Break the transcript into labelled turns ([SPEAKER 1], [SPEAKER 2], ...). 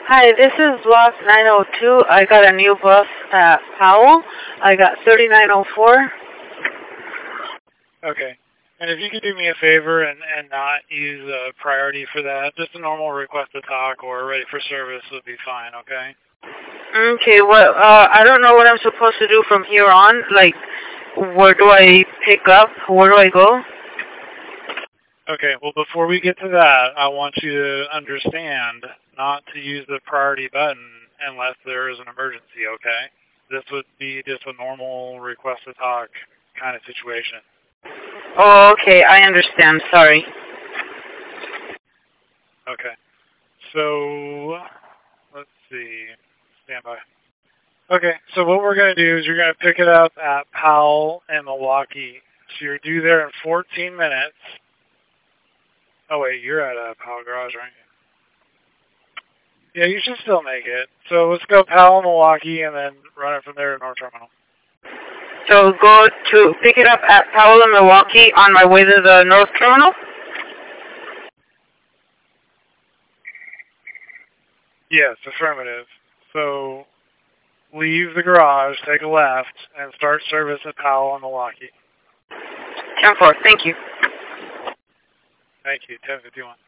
[SPEAKER 1] Hi, this is Block 902. I got a new bus at Powell. I got 3904.
[SPEAKER 2] Okay. And if you could do me a favor and not use a priority for that, just a normal request to talk or ready for service would be fine, okay?
[SPEAKER 1] Okay, well, I don't know what I'm supposed to do from here on. Like, where do I pick up? Where do I go?
[SPEAKER 2] Okay, well, before we get to that, I want you to understand not to use the priority button unless there is an emergency, okay? This would be just a normal request to talk kind of situation.
[SPEAKER 1] Oh, okay, I understand. Sorry.
[SPEAKER 2] Okay. So, let's see. Stand by. Okay, so what we're going to do is you're going to pick it up at Powell and Milwaukee. So you're due there in 14 minutes. Oh, wait, you're at Powell Garage, right? Yeah, you should still make it. So let's go Powell, Milwaukee, and then run it from there to North Terminal.
[SPEAKER 1] So go to pick it up at Powell and Milwaukee on my way to the North Terminal?
[SPEAKER 2] Yes, affirmative. So leave the garage, take a left, and start service at Powell and Milwaukee.
[SPEAKER 1] 10-4, thank you.
[SPEAKER 2] Thank you, 1051.